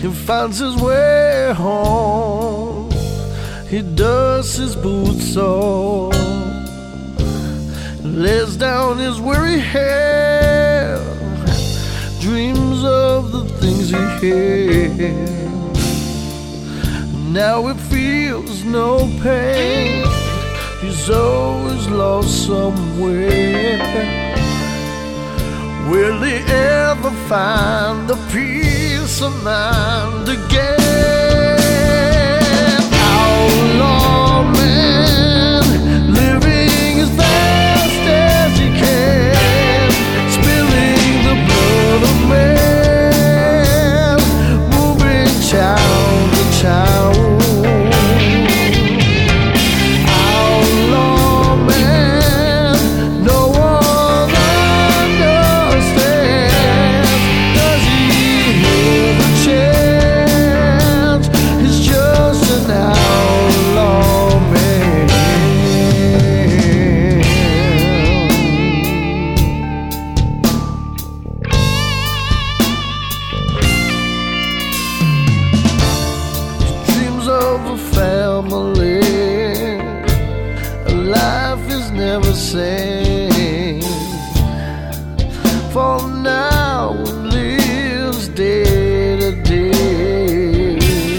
He finds his way home. He dusts his boots off, lays down his weary head, dreams of the things he had. Now he feels no pain. He's always lost somewhere. Will he ever find the peace of mind again? Outlaw man, living as fast as he can, spilling the blood of man, moving town to town. Of a family, life is never same. For now it lives day to day.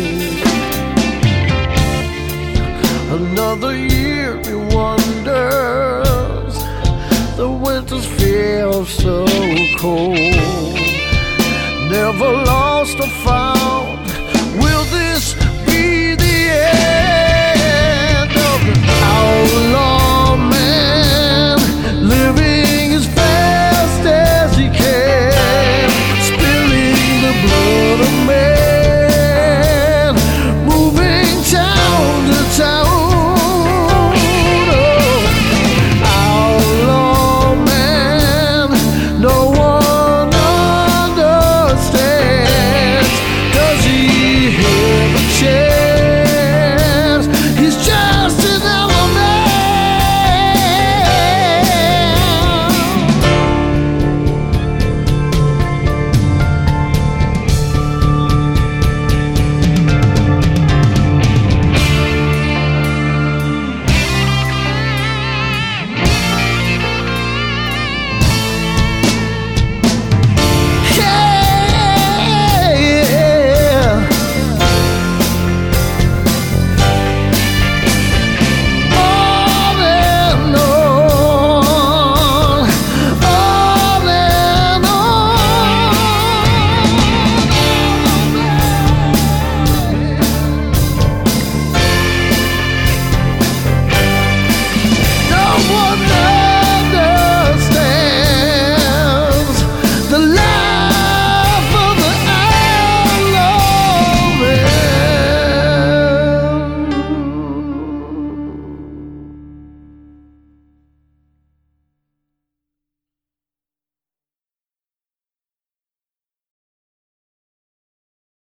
Another year he wonders, the winters feel so cold. Never lost a fight,